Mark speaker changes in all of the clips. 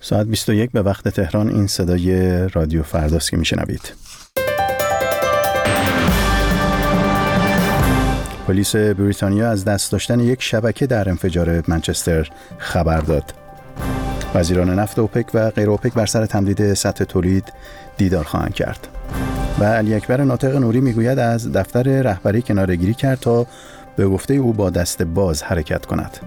Speaker 1: ساعت 21 به وقت تهران. این صدای رادیو فرداست که میشنوید. پلیس بریتانیا از دست داشتن یک شبکه در انفجار منچستر خبر داد. وزیران نفت اوپک و غیر اوپک بر سر تمدید سطح تولید دیدار خواهند کرد. و علی اکبر ناطق نوری میگوید از دفتر رهبری کناره‌گیری کرد تا به گفته او با دست باز حرکت کند.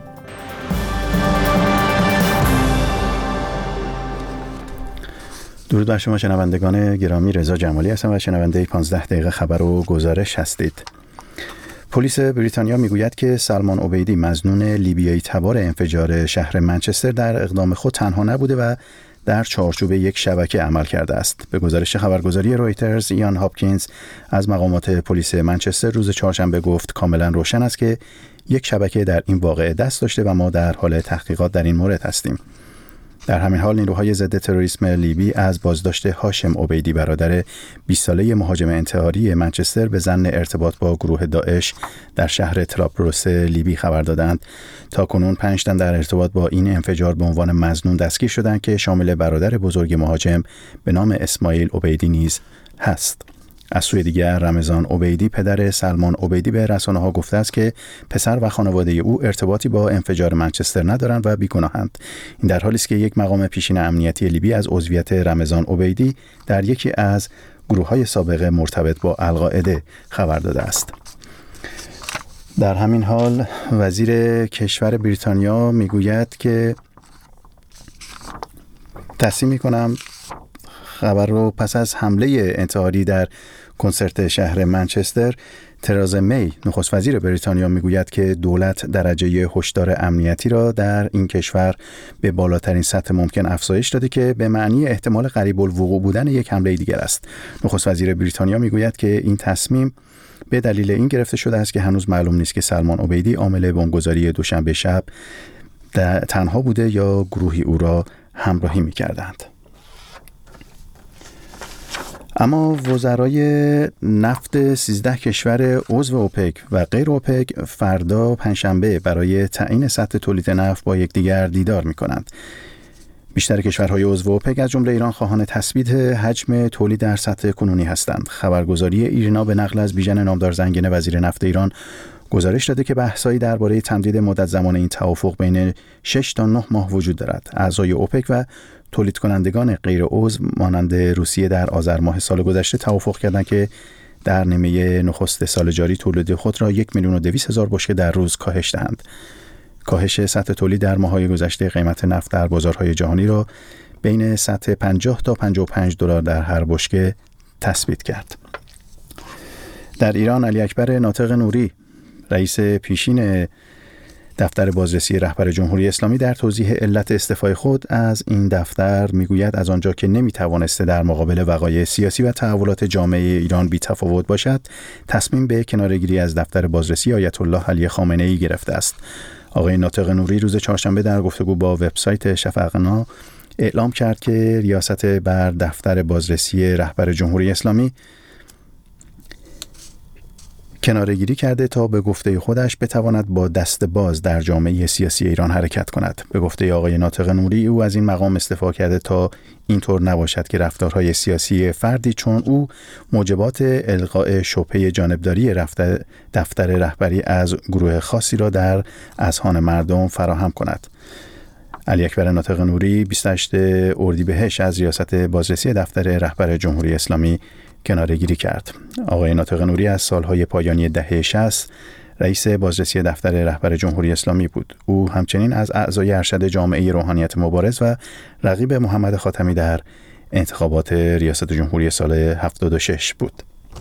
Speaker 1: درود بر شما شنوندگان گرامی، رضا جمالی هستم و شنونده 15 دقیقه خبر و گزارش هستید. پلیس بریتانیا میگوید که سلمان عبیدی مظنون لیبیایی تبار انفجار شهر منچستر در اقدام خود تنها نبوده و در چارچوب یک شبکه عمل کرده است. به گزارش خبرگزاری رویترز، ایان هاپکینز از مقامات پلیس منچستر روز چهارشنبه گفت کاملا روشن است که یک شبکه در این واقعه دست داشته و ما در حال تحقیقات در این مورد هستیم. در همین حال نیروهای ضد تروریسم لیبی از بازداشت هاشم عبیدی برادر 20 ساله مهاجم انتحاری منچستر به ظن ارتباط با گروه داعش در شهر طرابلس لیبی خبر دادند. تاکنون 5 تن در ارتباط با این انفجار به عنوان مظنون دستگیر شدند که شامل برادر بزرگ مهاجم به نام اسماعیل عبیدی نیز هست. از سوی دیگر رمضان عبیدی پدر سلمان عبیدی به رسانه‌ها گفته است که پسر و خانواده او ارتباطی با انفجار منچستر ندارند و بیگناهند. این در حالی است که یک مقام پیشین امنیتی لیبی از عضویت رمضان عبیدی در یکی از گروه‌های سابق مرتبط با القاعده خبر داده است. در همین حال وزیر کشور بریتانیا میگوید که تصمیم می‌کنم خبر رو پس از حمله انتحاری در کنسرت شهر منچستر، ترزا می نخست وزیر بریتانیا میگوید که دولت درجه هشدار امنیتی را در این کشور به بالاترین سطح ممکن افزایش داده که به معنی احتمال قریب الوقوع بودن یک حمله دیگر است. نخست وزیر بریتانیا میگوید که این تصمیم به دلیل این گرفته شده است که هنوز معلوم نیست که سلمان عبیدی عامل بمبگذاری دوشنبه شب تنها بوده یا گروهی او را همراهی میکردند. اما وزرای نفت 13 کشور عضو اوپک و غیر اوپک فردا پنجشنبه برای تعیین سطح تولید نفت با یکدیگر دیدار می‌کنند. بیشتر کشورهای عضو اوپک از جمله ایران خواهان تثبیت حجم تولید در سطح کنونی هستند. خبرگزاری ایرنا به نقل از بیژن نامدار زنگنه وزیر نفت ایران گزارش داده که بحث‌هایی درباره تمدید مدت زمان این توافق بین 6 تا 9 ماه وجود دارد. اعضای اوپک و تولید کنندگان غیر عضو مانند روسیه در آذر ماه سال گذشته توافق کردند که در نیمه نخست سال جاری تولید خود را 1,200,000 بشکه در روز کاهش دهند. کاهش سطح تولید در ماه‌های گذشته قیمت نفت در بازارهای جهانی را بین سطح 50 تا 55 دلار در هر بشکه تثبیت کرد. در ایران علی اکبر ناطق نوری رئیس پیشین دفتر بازرسی رهبر جمهوری اسلامی در توضیح علت استعفای خود از این دفتر میگوید از آنجا که نمیتوانسته در مقابل وقایع سیاسی و تحولات جامعه ایران بی تفاوت باشد، تصمیم به کناره‌گیری از دفتر بازرسی آیت الله علی خامنه‌ای گرفته است. آقای ناطق نوری روز چهارشنبه در گفتگو با وبسایت شفقنا اعلام کرد که ریاست بر دفتر بازرسی رهبر جمهوری اسلامی کناره‌گیری کرده تا به گفته خودش بتواند با دست باز در جامعه سیاسی ایران حرکت کند. به گفته آقای ناطق نوری او از این مقام استعفا کرده تا اینطور نباشد که رفتارهای سیاسی فردی چون او موجبات القاء شبهه جانبداری دفتر رهبری از گروه خاصی را در اذهان مردم فراهم کند. علی اکبر ناطق نوری 28 اردیبهشت از ریاست بازرسی دفتر رهبر جمهوری اسلامی کناره‌گیری کرد. آقای ناطق نوری از سالهای پایانی دهه 60 رئیس بازرسی دفتر رهبر جمهوری اسلامی بود. او همچنین از اعضای ارشد جامعه روحانیت مبارز و رقیب محمد خاتمی در انتخابات ریاست جمهوری سال 76 بود.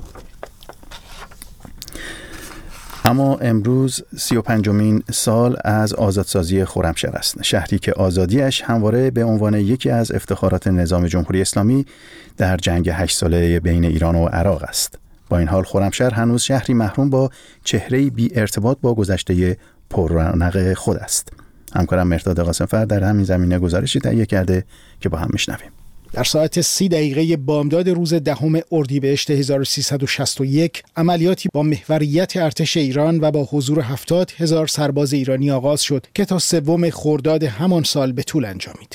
Speaker 1: اما امروز 35مین سال از آزادسازی خرمشهر است. شهری که آزادیش همواره به عنوان یکی از افتخارات نظام جمهوری اسلامی در جنگ 8 ساله بین ایران و عراق است. با این حال خرمشهر هنوز شهری محروم با چهره‌ای بی ارتباط با گذشته پررونق خود است. همکارم مرداد قاسم‌فر در همین زمینه گزارشی تهیه کرده که با هم میشنویم.
Speaker 2: در ساعت 30 بامداد روز 10 اردیبهشت 1361 عملیاتی با محوریت ارتش ایران و با حضور 70,000 سرباز ایرانی آغاز شد که تا 3 خرداد همان سال به طول انجامید.